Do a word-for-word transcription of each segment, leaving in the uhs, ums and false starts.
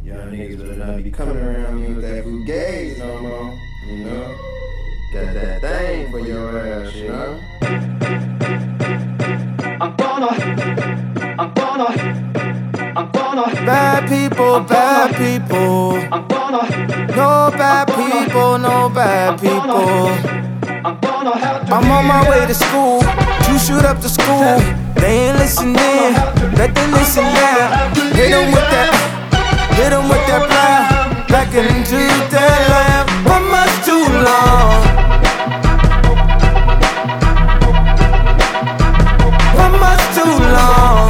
Y'all niggas better not be coming around me with that fugazi no more, you know? Got that thing for your ass, you know? I'm gonna, I'm gonna, I'm gonna. Bad people, I'm bad gonna, people. I'm gonna. No bad I'm gonna, people, no bad I'm people. gonna, I'm gonna have to I'm on my be way to school, you shoot up the school. They ain't listening, let them listen now. Hit them with that, hit them with that blow. Back into that lamp, one much too long. One much too long.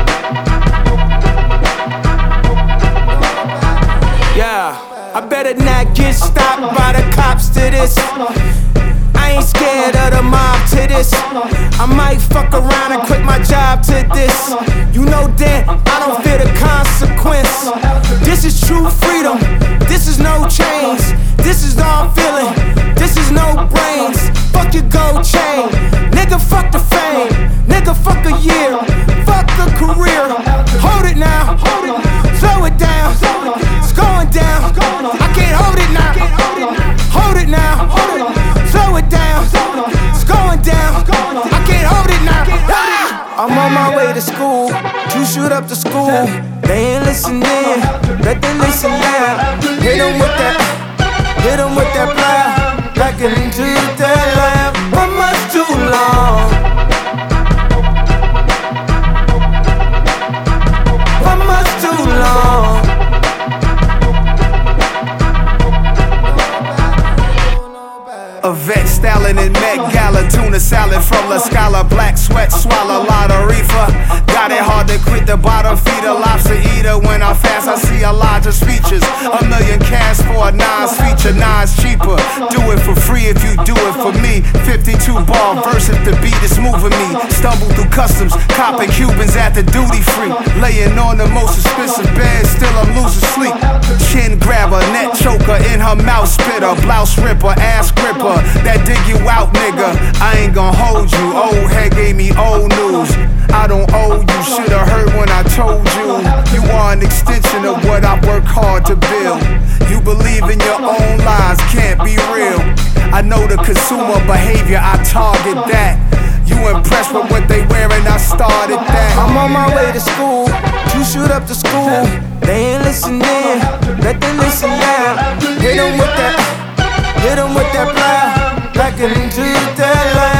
Yeah, I better not get stopped by the cops to this. I ain't scared of the mob to this. I might fuck around and quit my job to this. You know that I don't fear the consequence. This is true freedom. This is no chains. This is all feeling. This is no brains. Fuck your gold chain. Nigga, fuck the fame. Nigga, fuck a year. Fuck the career. Hold it now. Slow it down. It's going down. I can't hold it now. Hold it now. Slow it down. It's going down. I can't hold it now. I'm on my way to school. You shoot up the school. They ain't listening. Let them listen now. Hit them with that. Hit them with that blow. Back into that lamp. One much too long. One much too long. A vet styling in Met Gala, tuna salad from La Scala, black sweat, swallow a lot of reefer. Got it hard to quit the bottom feeder, lobster eater. When I fast, I see a larger features. A million cash for a Nas feature, Nas cheaper. Do it for free if you do it for me. fifty-two bar verse if the beat is moving me. Stumble through customs, copping Cubans at the duty free. Laying on the most expensive bed, still I'm losing sleep. Chin grabber, neck choker, in her mouth spitter, blouse ripper, ass gripper. That dig you out, nigga. I ain't gon' hold you. Old head gave me old news. I don't owe you. Shoulda heard when I told you. You are an extension of what I work hard to build. You believe in your own lies, can't be real. I know the consumer behavior, I target that. You impressed with what they wearing, I started that. I'm on my way to school. You shoot up the school. They ain't listening. Let them listen now. Hit them with that. Hit them with that blow. Back into that lamp.